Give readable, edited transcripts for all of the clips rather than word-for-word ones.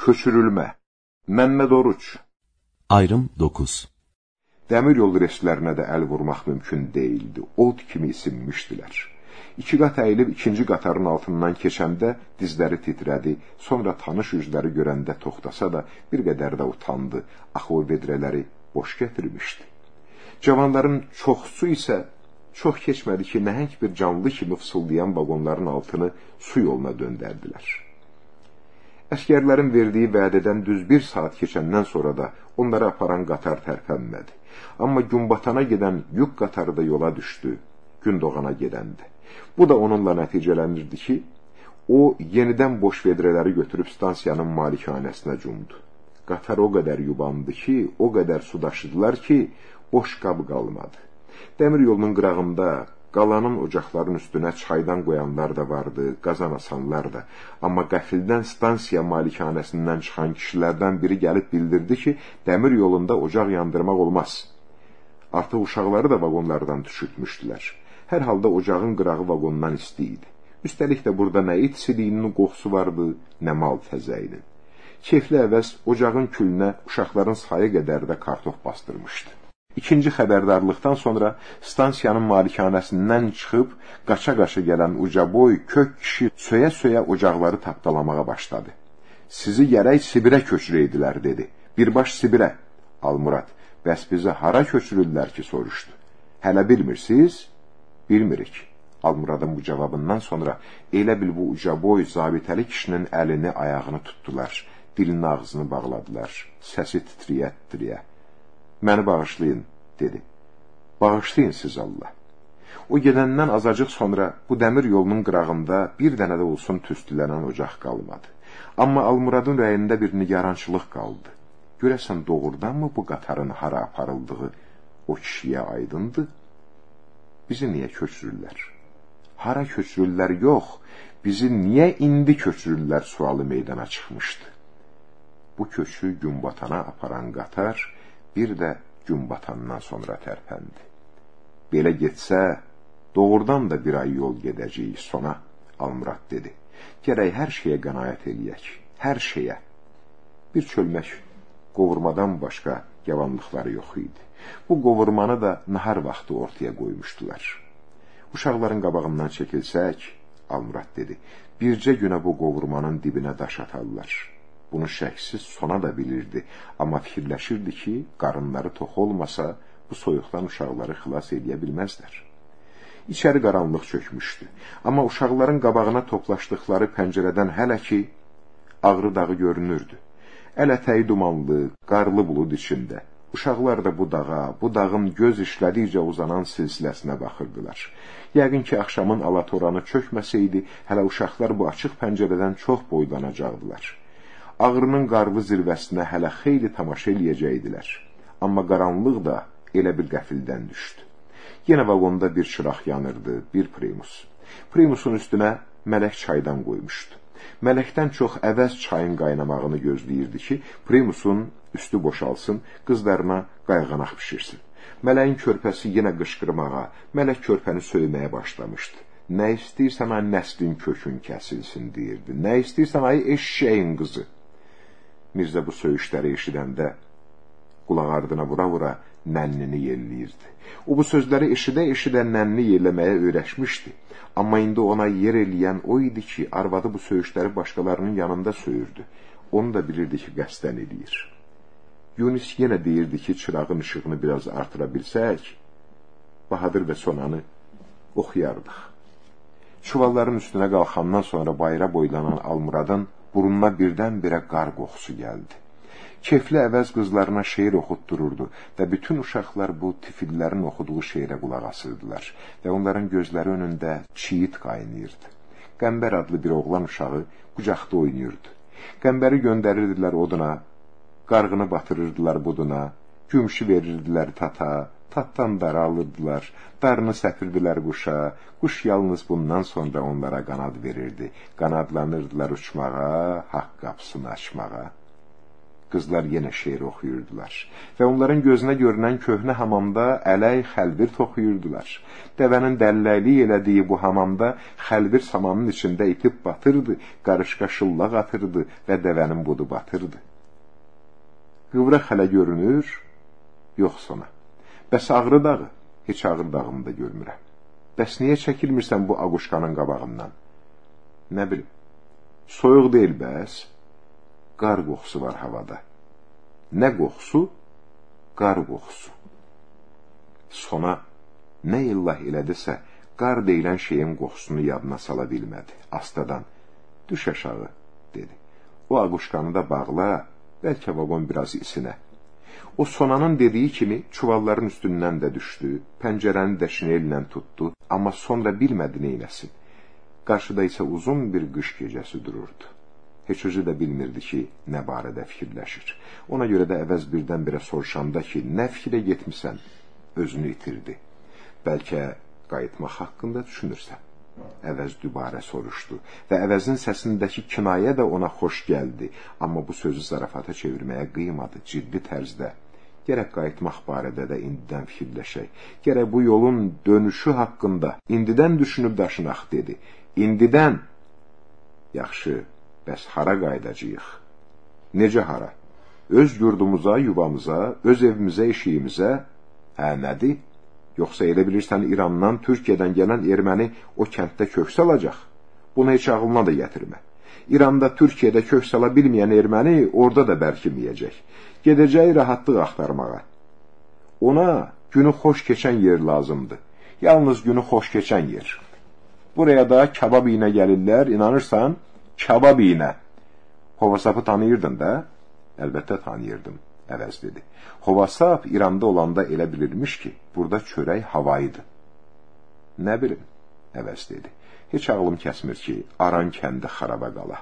Köçürülmə. Məmməd Oruç. Ayrım 9. Dəmir yol relslərinə də əl vurmaq mümkün deyildi. Od kimi isinmişdilər. 2 qat əyilib 2-ci qatarın altından keçəndə dizləri titrədi. Sonra tanış üzləri görəndə toxtasa da bir qədər də utandı. Axı o vedrələri boş gətirmişdi. Cavanların çoxsu isə çox keçmədi ki, nəhəng bir canlı kimi fısıldayan vaqonların altını su yoluna döndərdilər. Əskərlərin verdiyi vədədən düz 1 saat keçəndən sonra da onları aparan qatar tərpənmədi. Amma gün batana gedən yük qatarı da yola düşdü, gün doğana gedəndi. Bu da onunla nəticələnirdi ki, o yenidən boş vedrələri götürüb stansiyanın malikanəsinə cumdu. Qatar o qədər yubandı ki, o qədər su daşıdılar ki, boş qab qalmadı. Dəmir yolunun qırağında qalanın ocaqların üstünə çaydan qoyanlar da vardı, qazan asanlar da. Amma qəfildən stansiya malikanəsindən çıxan kişilərdən biri gəlib bildirdi ki, dəmir yolunda ocaq yandırmaq olmaz. Artıq uşaqları da vaqonlardan düşürtmüşdülər. Hər halda ocağın qırağı vaqondan isti idi. Üstəlik də burada nə it siliyinin qoxusu vardı, nə mal təzəyinin. Keyfli əvəz ocağın külünə uşaqların sayı qədər də kartof bastırmışdı. İkinci xəbərdarlıqdan sonra stansiyanın malikanəsindən çıxıb, qaça-qaça gələn ucaboy, kök kişi söyə-söyə ocaqları tapdalamağa başladı. Sizi gərək Sibirə köçürəydilər, dedi. Birbaş Sibirə. Almurad, bəs bizi hara köçürürlər ki, soruşdu. Hələ bilmirsiniz? Bilmirik. Almuradın bu cavabından sonra elə bil bu ucaboy, zabitəli kişinin əlini, ayağını tutdular. Dilinin ağzını bağladılar. Səsi titriyə-titriyə. Məni bağışlayın, dedi. Bağışlayın siz Allah. O gedəndən azacıq sonra bu dəmir yolunun qırağında bir dənə də olsun tüstülənən ocaq qalmadı. Amma Almuradın ürəyində bir nigarançılıq qaldı. Görəsən doğrudanmı bu qatarın hara aparıldığı o kişiyə aydındı? Bizi niyə köçürürlər? Hara köçürürlər yox, bizi niyə indi köçürürlər sualı meydana çıxmışdı. Bu köçü gün batana aparan qatar bir də gün batandan sonra tərpəndi. Belə getsə, doğrudan da 1 ay yol gedəcəyik sona, Almurad dedi. Gərək hər şeyə qənaət eləyək, hər şeyə. Bir çölmək qovurmadan başqa yavanlıqları yox idi. Bu qovurmanı da nahar vaxtı ortaya qoymuşdular. Uşaqların qabağından çəkilsək, Almurad dedi, bircə günə bu qovurmanın dibinə daş atarlar. Bunu şəksiz sona da bilirdi, amma fikirləşirdi ki, qarınları tox olmasa, bu soyuqdan uşaqları xilas edə bilməzlər. İçəri qaranlıq çökmüşdü, amma uşaqların qabağına toplaşdıqları pəncərədən hələ ki, Ağrı dağı görünürdü. Əl-ətəyi dumanlı, qarlı bulud içində. Uşaqlar da bu dağa, bu dağın göz işlədikcə uzanan silsiləsinə baxırdılar. Yəqin ki, axşamın alatoranı çökməsəydi, hələ uşaqlar bu açıq pəncərədən çox boylanacaqdılar. Ağrının qarlı zirvəsinə hələ xeyli tamaşa eləyəcəkdilər. Amma qaranlıq da elə bir qəfildən düşdü. Yenə vaqonda bir çıraq yanırdı, bir primus. Primusun üstünə mələk çaydan qoymuşdu. Mələkdən çox əvəz çayın qaynamağını gözləyirdi ki, primusun üstü boşalsın, qızlarına qayğanaq pişirsin. Mələyin körpəsi yenə qışqırmağa, mələk körpəni söyməyə başlamışdı. Nə istəyirsən ay nəslin kökün kəsilsin, deyirdi. Nə istəyirsən ay eşşəyin qızı. Mirzə bu söyüşləri eşidəndə qulaq ardına vura-vura nənnini yelləyirdi. O bu sözləri eşidə-eşidə nənnini yelləməyə öyrəşmişdi. Amma indi ona yer eləyən o idi ki, arvadı bu söyüşləri başqalarının yanında söyürdü. Onu da bilirdi ki, qəsdən eləyir. Yunus yenə deyirdi ki, çırağın işığını biraz artıra bilsək, Bahadır və Sonanı oxuyardıq. Çuvalların üstünə qalxandan sonra bayra boylanan Almuradın burununa birdən-birə qar qoxusu gəldi. Keyfli əvəz qızlarına şeir oxutdururdu və bütün uşaqlar bu tifillərin oxuduğu şeirə qulaq asırdılar və onların gözləri önündə çiyit qaynayırdı. Qəmbər adlı bir oğlan uşağı qucaqda oynayırdı. Qəmbəri göndərirdilər oduna, qarğını batırırdılar buduna, gümüşü verirdilər tata, tatdan dara alırdılar, darını səpirdilər quşa, quş yalnız bundan sonra onlara qanad verirdi, qanadlanırdılar uçmağa, haqq qapısını açmağa. Qızlar yenə şeir oxuyurdular və onların gözünə görünən köhnə hamamda ələk xəlbir toxuyurdular. Dəvənin dəlləklik elədiyi bu hamamda xəlbir samanın içində itib batırdı, qarışqa şıllaq atırdı və dəvənin budu batırdı. Qıvraq hələ görünür, yox sona. Bəs Ağrı dağı? Heç Ağrı dağını da görmürəm. Bəs niyə çəkilmirsən bu Aquşkanın qabağından? Nə bilim, soyuq deyil bəs. Qar qoxusu var havada. Nə qoxusu? Qar qoxusu. Sona nə illah elədisə, qar deyilən şeyin qoxusunu yadına sala bilmədi. Astadan, düş aşağı, dedi. O Aquşkanı da bağla, bəlkə vaqon biraz isinə. O Sonanın dediyi kimi çuvalların üstündən də düşdü, pəncərəni də şinellə tutdu, amma sonra bilmədi neyləsin. Qarşıda isə uzun bir qış gecəsi dururdu. Heç özü də bilmirdi ki, nə barədə fikirləşir. Ona görə də əvəz birdən-birə soruşanda ki, nə fikrə getmisən, özünü itirdi. Bəlkə qayıtmaq haqqında düşünürsən. Əvəz dübarə soruşdu və əvəzin səsindəki kinayə də ona xoş gəldi. Amma bu sözü zarafata çevirməyə qıymadı, ciddi tərzdə. Gərək qayıtmaq barədə də indidən fikirləşək. Gərək bu yolun dönüşü haqqında indidən düşünüb daşınaq, dedi. İndidən? Yaxşı. Bəs hara qaydacağıq? Necə hara? Öz yurdumuza, yuvamıza, öz evimizə, eşiyimizə? Nədir? Yoxsa elə bilirsən İrandan, Türkiyədən gələn erməni o kənddə kök salacaq? Bunu heç ağlına da gətirmə. İranda, Türkiyədə kök sala bilməyən erməni orada da bərkiməyəcək. Gedəcək rahatlıq axtarmağa. Ona günü xoş keçən yer lazımdır. Yalnız günü xoş keçən yer. Buraya da kabab iynə gəlirlər, inanırsan? Kabab iynə. Hovasapı tanıyırdın da? Əlbəttə tanıyırdım, əvəz dedi. Hovasap İranda olanda elə bilirmiş ki, burada çörək havaydı. Nə bilim, əvəz dedi. Heç ağlım kəsmir ki, Aran kəndi xaraba qala.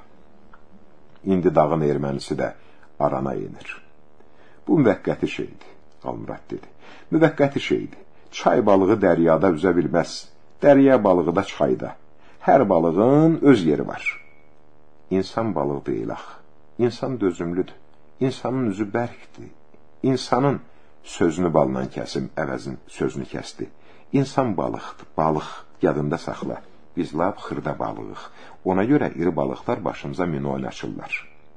İndi dağın ermənisi də Arana inir. Bu müvəqqəti şeydir, Almurad dedi. Müvəqqəti şeydir. Çay balığı dəryada üzə bilməz. Dərya balığı da çayda. Hər balığın öz yeri var. İnsan balığı deyil ax. İnsan dözümlüdür. İnsanın üzü bərkdir. İnsanın sözünü balından kəsim, əvəzin sözünü kəsdi. İnsan balıqdır, balıq, yadında saxla. Biz lap xırda balığıq. Ona görə iri balıqlar başımıza min oynaşırlar.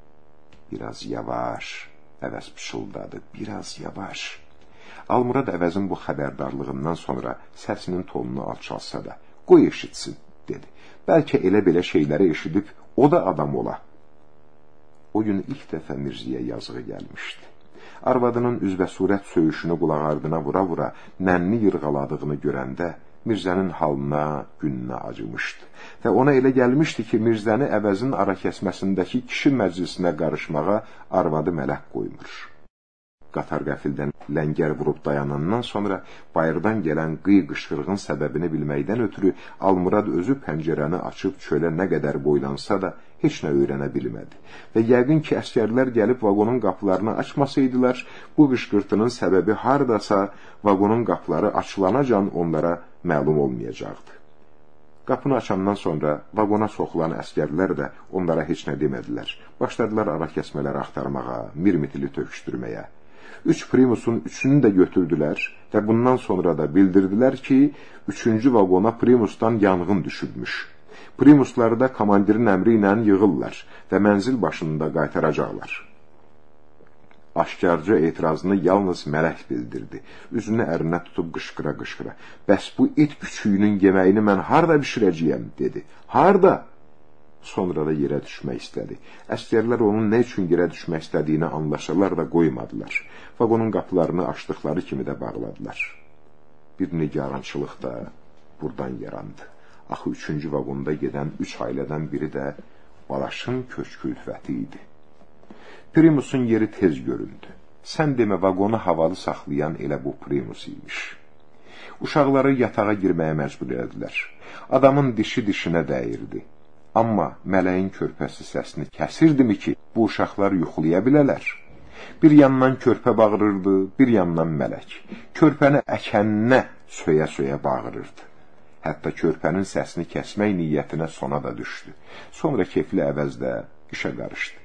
Biraz yavaş, əvəz pışıldadı, biraz yavaş. Almurad əvəzin bu xəbərdarlığından sonra səsinin tonunu alçalsa da, qoy eşitsin, dedi. Bəlkə elə-belə şeyləri eşidib, o da adam ola. O gün ilk dəfə Mirzəyə yazığı gəlmişdi. Arvadının üzbəsurət söyüşünü qulaq ardına vura-vura nənni yırğaladığını görəndə Mirzənin halına, gününə acımışdı. Və ona elə gəlmişdi ki, Mirzəni əvəzin ara kəsməsindəki kişi məclisinə qarışmağa arvadı mələk qoymur. Qatar qəfildən ləngər vurub dayanandan sonra bayırdan gələn qıy-qışqırığın səbəbini bilməkdən ötürü Almurad özü pəncərəni açıb çölə nə qədər boylansa da heç nə öyrənə bilmədi. Və yəqin ki, əskərlər gəlib vaqonun qapılarını açmasaydılar, bu qışqırtının səbəbi hardasa vaqonun qapıları açılanacan onlara məlum olmayacaqdı. Qapını açandan sonra vaqona soxulan əskərlər də onlara heç nə demədilər. Başladılar ara kəsmələri axtarmağa, mirmitili töküşdürməyə. 3 primusun 3'ünü də götürdülər və bundan sonra da bildirdilər ki, 3-cü vaqona primusdan yanğın düşülmüş. Primusları da komandirin əmri ilə yığırlar və mənzil başında qaytaracaqlar. Aşkarca etirazını yalnız mələk bildirdi. Üzünü ərinə tutub qışqıra-qışqıra. Bəs bu it küçüyünün yeməyini mən harda bişirəcəyəm, dedi. Harda? Sonra da yerə düşmək istədi. Əskərlər onun nə üçün yerə düşmək istədiyini anlaşırlar da qoymadılar. Vaqonun qapılarını açdıqları kimi də bağladılar. Bir nigarançılıq da buradan yarandı. Axı 3-cü vaqonda gedən 3 ailədən biri də Balaşın köçkü-ülfəti idi. Primusun yeri tez göründü. Sən demə, vaqonu havalı saxlayan elə bu primus imiş. Uşaqları yatağa girməyə məcbur edilər. Adamın dişi dişinə dəyirdi. Amma mələyin körpəsi səsini kəsirdimi ki, bu uşaqlar yuxulaya bilələr. Bir yandan körpə bağırırdı, bir yandan mələk. Körpəni əkəninə söyə-söyə bağırırdı. Hətta körpənin səsini kəsmək niyyətinə sona da düşdü. Sonra kefli əvəzdə işə qarışdı.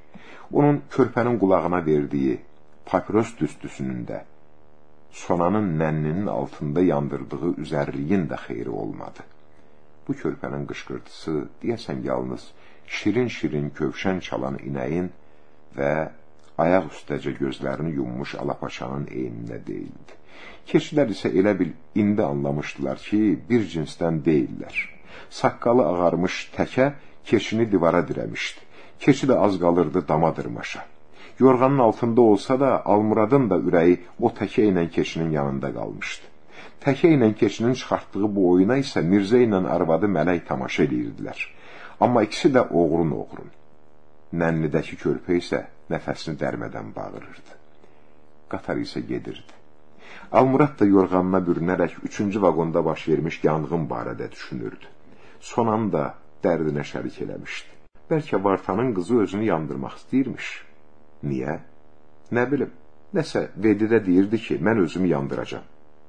Onun körpənin qulağına verdiyi papiros tüstüsünün də, sonanın nənninin altında yandırdığı üzərliyin də xeyri olmadı. Bu körpənin qışqırtısı deyəsən yalnız şirin-şirin kövşən çalan inəyin və ayaq üstəcə gözlərini yummuş alapaçanın eynində deyildi. Keçilər isə elə bil indi anlamışdılar ki, bir cinsdən deyirlər. Saqqalı ağarmış təkə keçini divara dirəmişdi. Keçi də az qalırdı dama dırmaşa. Yorğanın altında olsa da Almuradın da ürəyi o təkə ilə keçinin yanında qalmışdı. Təkə ilə keçinin çıxartdığı bu oyuna isə Mirzə ilə arvadı Mələk tamaşa edirdilər. Amma ikisi də oğrun-oğrun. Nənnidəki körpə isə nəfəsini dərmədən bağırırdı. Qatar isə gedirdi. Almurad da yorğanına bürünərək 3-cü vaqonda baş vermiş yanğın barədə düşünürdü. Sonan da dərdinə şərik eləmişdi. Bəlkə Vartanın qızı özünü yandırmaq istəyirmiş. Niyə? Nə bilim, nəsə Vedidə deyirdi ki, mən özümü yandıracam.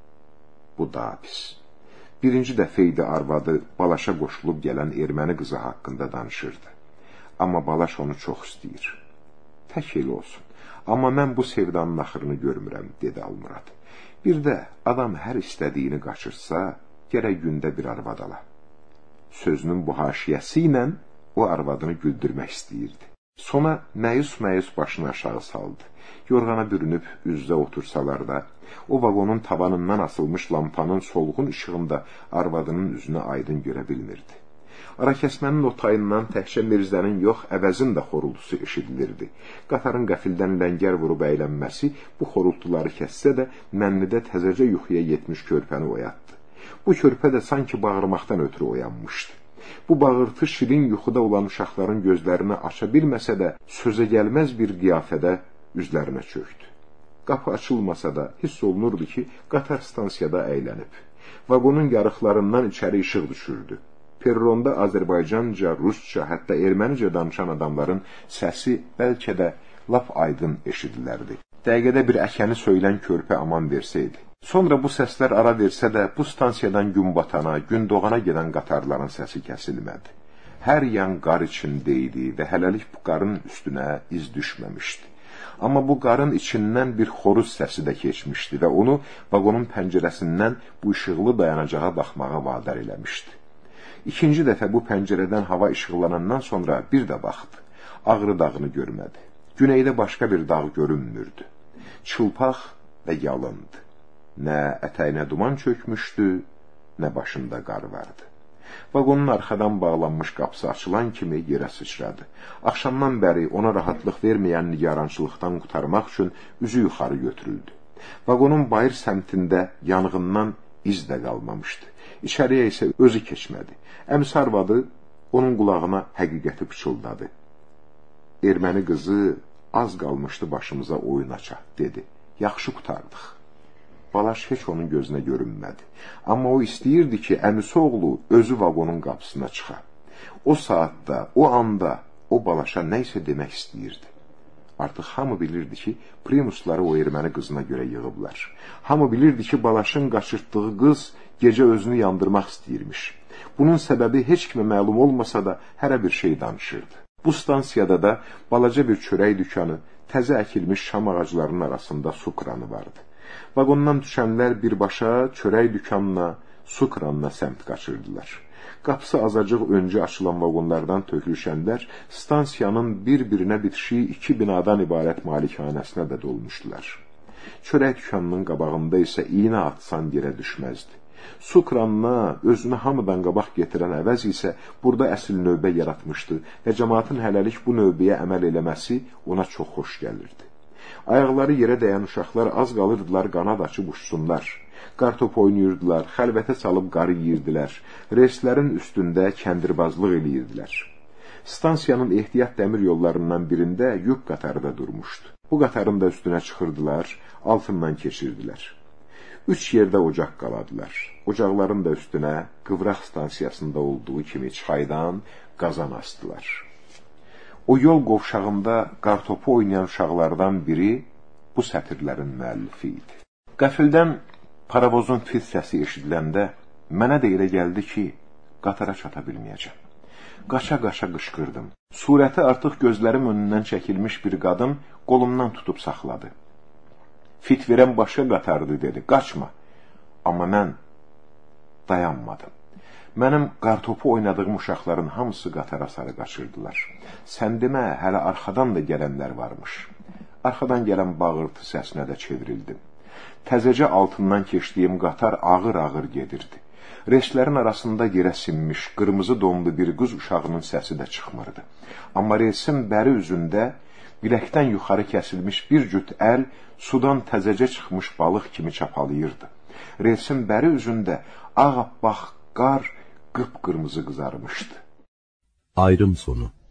Bu daha pis. Birinci dəfə idi arvadı Balaşa qoşulub gələn erməni qızı haqqında danışırdı. Amma Balaş onu çox istəyir. Tək elə olsun. Amma mən bu sevdanın axırını görmürəm, dedi Almurad. Bir də adam hər istədiyini qaçırsa, gərək gündə bir arvad ala. Sözünün bu haşiyəsi ilə o arvadını güldürmək istəyirdi. Sona məyus-məyus başını aşağı saldı. Yorğana bürünüb üzdə otursalar da, o vaqonun tavanından asılmış lampanın solğun işığında arvadının üzünü aydın görə bilmirdi. Arakəsmənin o tayından təkcə Mirzənin yox, əvəzin də xorultusu eşidilirdi. Qatarın qəfildən ləngər vurub əylənməsi bu xorultuları kəssə də mənnidə təzəcə yuxuya yetmiş körpəni oyatdı. Bu körpə də sanki bağırmaqdan ötürü oyanmışdı. Bu bağırtı şirin yuxuda olan uşaqların gözlərini aça bilməsə də, sözə gəlməz bir qiyafədə üzlərinə çöktü. Qapı açılmasa da hiss olunurdu ki, qatar stansiyada əylənib. Vaqonun yarıqlarından içəri işıq düşürdü. Perronda Azərbaycanca, Rusça, hətta ermənicə danışan adamların səsi bəlkə də lap aydın eşidilərdi. Dəqiqədə bir əkəni söylən körpə aman versəydi. Sonra bu səslər ara versə də, bu stansiyadan gün batana, gün doğana gedən qatarların səsi kəsilmədi. Hər yan qar içində idi və hələlik bu qarın üstünə iz düşməmişdi. Amma bu qarın içindən bir xoruz səsi də keçmişdi və onu vaqonun pəncərəsindən bu işıqlı dayanacağa baxmağa vadar eləmişdi. İkinci dəfə bu pəncərədən hava işıqlanandan sonra bir də baxdı. Ağrı dağını görmədi. Güneydə başqa bir dağ görünmürdü. Çılpaq və yalındı. Nə ətəyinə duman çökmüşdü, nə başında qar vardı. Vaqonun arxadan bağlanmış qapısı açılan kimi yerə sıçradı. Axşamdan bəri ona rahatlıq verməyən nigarançılıqdan qurtarmaq üçün üzü yuxarı götürüldü. Vaqonun bayır səmtində yanğından iz də qalmamışdı. İçəriyə isə özü keçmədi. Əmisi arvadı onun qulağına həqiqəti pıçıldadı. Erməni qızı az qalmışdı başımıza oyun aça, dedi. Yaxşı qutardıq. Balaş heç onun gözünə görünmədi. Amma o istəyirdi ki, əmisi oğlu özü vaqonun qapısına çıxa. O saatda, o anda o Balaşa nə isə demək istəyirdi. Artıq hamı bilirdi ki, primusları o erməni qızına görə yığıblar. Hamı bilirdi ki, Balaşın qaçırtdığı qız gecə özünü yandırmaq istəyirmiş. Bunun səbəbi heç kimə məlum olmasa da hərə bir şey danışırdı. Bu stansiyada da balaca bir çörək dükanı, təzə əkilmiş şam ağaclarının arasında su kranı vardı. Vaqondan düşənlər birbaşa çörək dükanına, su kranına səmt qaçırdılar. Qapısı azacıq öncə açılan vaqonlardan tökülüşənlər stansiyanın bir-birinə bitişiyi 2 binadan ibarət malikanəsinə də dolmuşdular. Çörək dükanının qabağında isə iynə atsan yerə düşməzdi. Su kranına özünü hamıdan qabaq getirən əvəz isə burada əsl növbə yaratmışdı və cəmaatın hələlik bu növbəyə əməl eləməsi ona çox xoş gəlirdi. Ayaqları yerə dəyən uşaqlar az qalırdılar qanad açıb uçsunlar. Qartop oynayırdılar, xəlvətə salıb qarı yiyirdilər, reyslərin üstündə kəndirbazlıq eləyirdilər. Stansiyanın ehtiyat dəmir yollarından birində yük qatarı da durmuşdu. Bu qatarın da üstünə çıxırdılar, altından keçirdilər. 3 yerdə ocaq qaladılar. Ocaqların da üstünə Qıvraq stansiyasında olduğu kimi çaydan qazan astılar. O yol qovşağında qartopu oynayan uşaqlardan biri bu sətirlərin müəllifi idi. Qəfildən paravozun fit səsi eşidiləndə mənə də elə gəldi ki, qatara çata bilməyəcəm. Qaça-qaça qışqırdım. Surəti artıq gözlərim önündən çəkilmiş bir qadın qolumdan tutub saxladı. Fit verən başqa qatardı, dedi. Qaçma. Amma mən dayanmadım. Mənim qartopu oynadığım uşaqların hamısı qatara sarı qaçırdılar. Sən demə, hələ arxadan da gələnlər varmış. Arxadan gələn bağırtı səsinə də çevrildim. Təzəcə altından keçdiyim qatar ağır-ağır gedirdi. Reyslərin arasında yerə sinmiş, qırmızı donlu bir qız uşağının səsi də çıxmırdı. Amma reysin bəri üzündə biləkdən yuxarı kəsilmiş bir cüt əl sudan təzəcə çıxmış balıq kimi çapalayırdı. Reysin bəri üzündə ağappaq qar qıpqırmızı qızarmışdı. Ayrım sonu.